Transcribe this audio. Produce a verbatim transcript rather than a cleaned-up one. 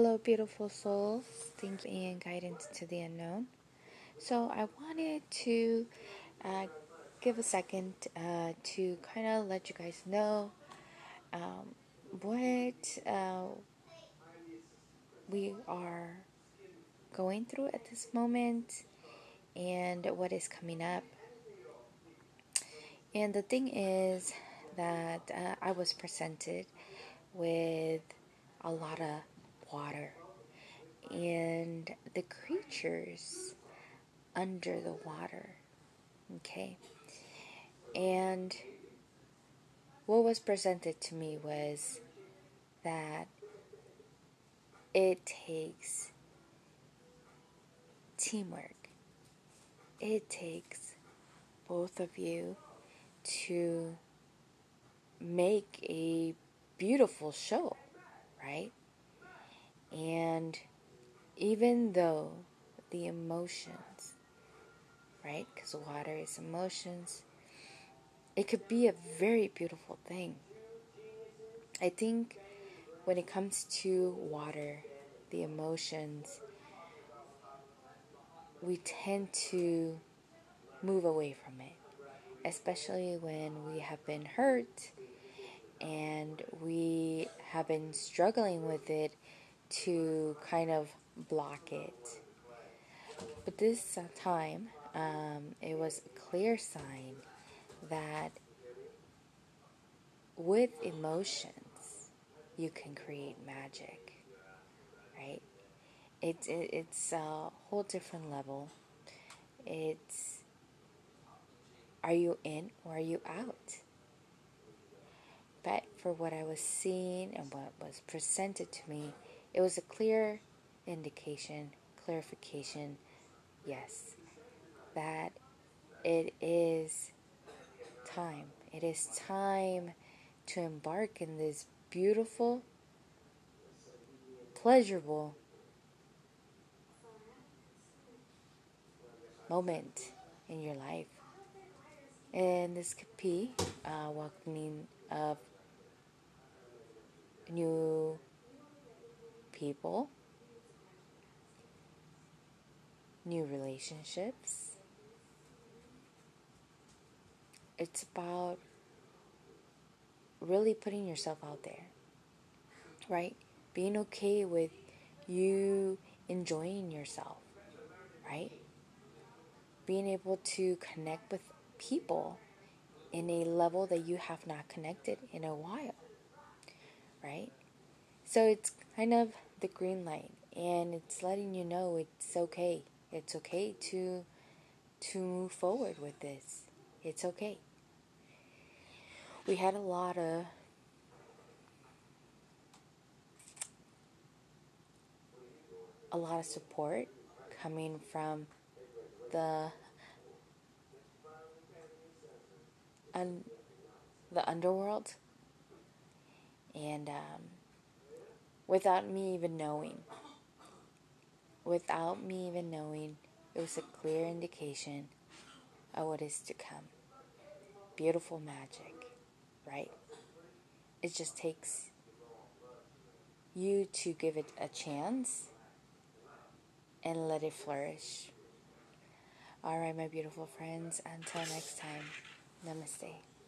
Hello, beautiful souls. Thank you and guidance to the unknown. So, I wanted to uh, give a second uh, to kind of let you guys know um, what uh, we are going through at this moment and what is coming up. And the thing is that uh, I was presented with a lot of water, and the creatures under the water. Okay. And what was presented to me was that it takes teamwork. It takes both of you to make a beautiful show, right? And even though the emotions, right? Because water is emotions, it could be a very beautiful thing. I think when it comes to water, the emotions, we tend to move away from it, especially when we have been hurt and we have been struggling with it to kind of block it. But this time, um, it was a clear sign that with emotions, you can create magic, right? It's it, it's a whole different level. It's, are you in or are you out? But for what I was seeing and what was presented to me, it was a clear indication, clarification, yes, that it is time. It is time to embark in this beautiful, pleasurable moment in your life. And this could be uh, welcoming of new people, new relationships. It's about really putting yourself out there, right? Being okay with you enjoying yourself, right? Being able to connect with people in a level that you have not connected in a while, right? So it's kind of the green light, and it's letting you know it's okay. It's okay to to move forward with this. It's okay. We had a lot of a lot of support coming from the un, the underworld, and um, without me even knowing, without me even knowing, it was a clear indication of what is to come. Beautiful magic, right? It just takes you to give it a chance and let it flourish. All right, my beautiful friends, until next time, namaste.